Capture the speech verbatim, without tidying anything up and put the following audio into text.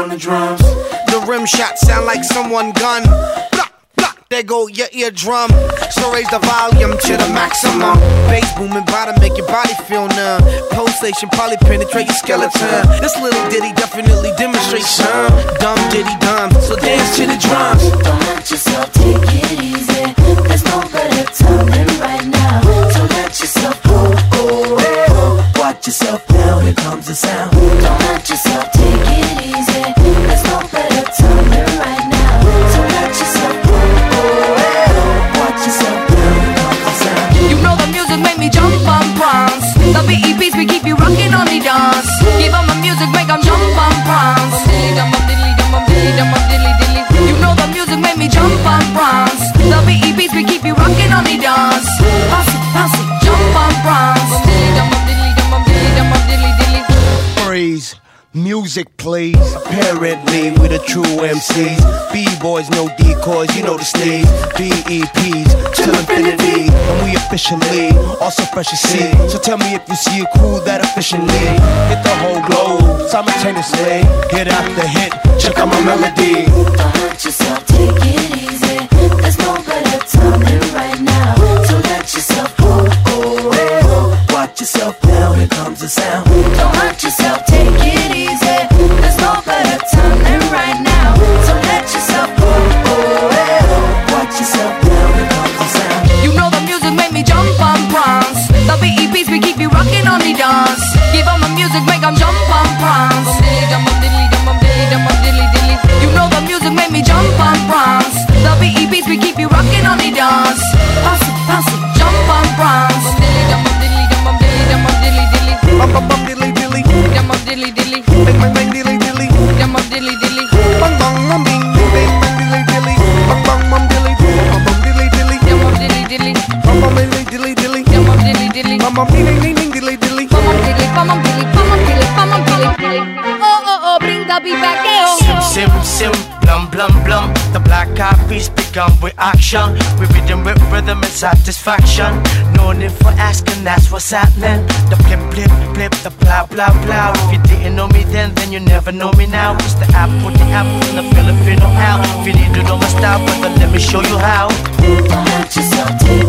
on the drums. The rim shot sound like someone gun. Blah, blah, there go your eardrum. So raise the volume to the maximum. Bass booming by to make your body feel numb. Pulsation probably penetrate your skeleton. This little ditty definitely demonstrates some dumb ditty dumb. So dance to the drums. Don't let yourself take it easy. There's no better time than right now. So let yourself go, go, go. Watch yourself now, here comes the sound. Don't let yourself take it easy. There's no better time than right now. So let yourself go, go, go. Watch yourself now, here comes the sound. You know the music make me jump and prance. The B E Ps we keep you rocking on the dance. Give 'em the music, make 'em jump and prance. You know the music make me jump and prance. The B E Ps we keep you rocking on the dance. Bounce it, bounce it, jump and prance. Freeze. Music please. Apparently we the true M Cs. B-boys, no decoys, you know the stage. B E Ps till infinity. And we officially also fresh as sea. So tell me if you see a crew that efficiently hit the whole globe simultaneously. Hit after hit, check out my melody. Don't hurt yourself, take it easy. There's no better time than right now. So let yourself go, go, go. Watch yourself now, here comes the sound. Don't hurt yourself, take it easy. There's no better time than right now. So let yourself go, go, go. Watch yourself now, here comes the sound. You know the music make me jump and prance. The B E Ps we keep you rocking on the dance. Give 'em the music, make 'em jump and prance. You know the music make me jump and prance. The B E Ps we keep you rocking on the dance. Bounce it, bounce it, jump and prance. Bum bum bum dilly dilly. Dum bum dilly dilly. Bang bang bang dilly dilly. Dum bum dilly dilly. Bang bang bang bing bang bang dilly dilly. Bang bang bang dilly bang bang dilly dilly. Dum bum dilly dilly. Bang bang dilly dilly dilly. Dum bum dilly dilly. Bang bang ding ding ding dilly dilly. Bum bum dilly, bum bum dilly, bum bum dilly, bum bum dilly dilly. Oh oh oh, bring the beat back, eh? Sim sim sim, blum blum blum. The black eyed peas begun with action. We rhythm with rhythm and satisfaction. No need for asking, that's what's happening. The flip flip flip, the blah blah blah. If you didn't know me then, then you never know me now. It's the apple, the apple from the Filipino out. If you need to know my style, brother, let me show you how. Don't hurt yourself, take